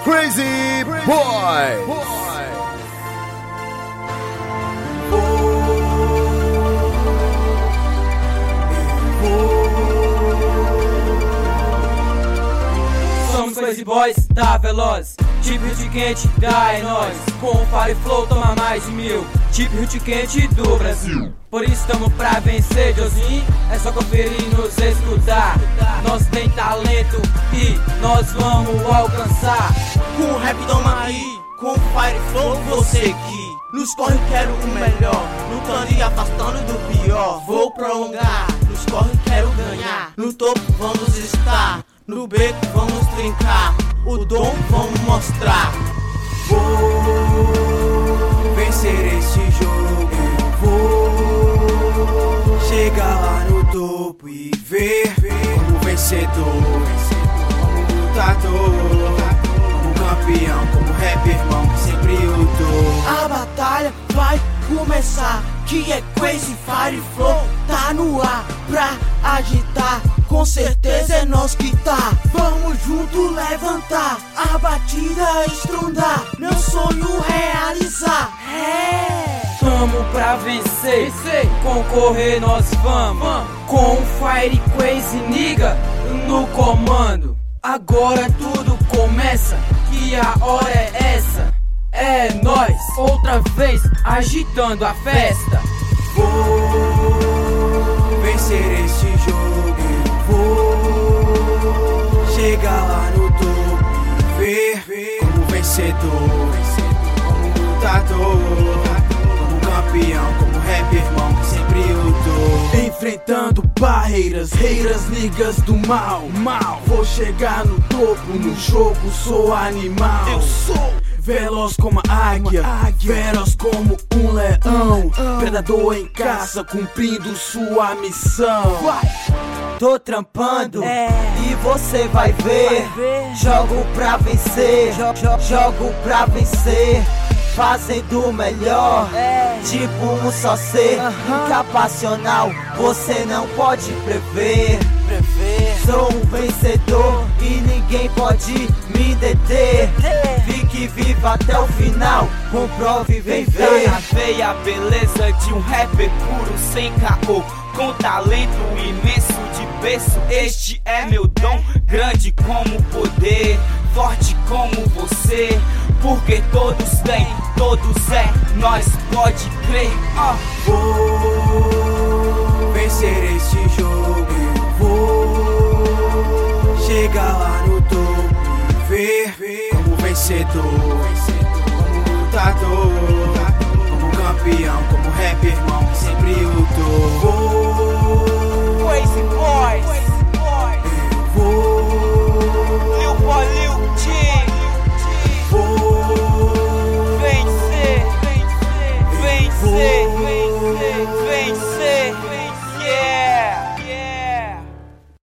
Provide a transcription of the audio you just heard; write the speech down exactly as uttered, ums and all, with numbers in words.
Crazy Boys. Somos Crazy Boys da Veloz, tipo hit quente da é nóis. Com Fire Flow toma mais de mil, tipo hit quente do Brasil. Por isso tamo pra vencer, Josinho, é só conferir e nos escutar. Nós tem talento e nós vamos alcançar. Com o rap toma aí, com o Fire Flow vou seguir. Nos corre quero o melhor, lutando e afastando do pior. Vou prolongar, nos corre quero ganhar. No topo vamos estar, no beco vamos trincar. O dom vamos mostrar. Vou vencer este jogo, vou chegar lá no topo e ver como vencedor, como lutador, como campeão, como rap irmão que sempre lutou. A batalha vai começar, que é Crazy Fire Flow, tá no ar pra agitar. Com certeza é nós que tá. Vamos junto levantar, a batida estrondar, meu sonho realizar. É. Tamo pra vencer, concorrer nós vamos. Com o Fire Crazy Nigga no comando. Agora tudo começa, que a hora é essa. É nós, outra vez, agitando a festa. Vou vencer este jogo, vou chegar lá no topo e ver como vencedor, como lutador, como campeão, como rap irmão que sempre lutou. Enfrentando barreiras, reiras, niggas do mal, mal. Vou chegar no topo, no jogo sou animal. Eu sou veloz como a águia, feroz como um leão, predador em caça, cumprindo sua missão. Tô trampando é. E você vai ver, vai ver. Jogo pra vencer, jo jo jogo pra vencer, fazendo o melhor, é. Tipo um só ser, uh-huh. Incapacional, você não pode prever. Prever. Sou um vencedor e ninguém pode me deter. Fique vivo até o final, comprove e vem ver. Tá na veia a beleza de um rapper puro sem caô, com talento imenso de berço. Este é meu dom, grande como poder, forte como você, porque todos têm, todos é, nós pode crer. Oh. Vou vencer este jogo, vou chegar lá no topo e ver como vencedor, como lutador,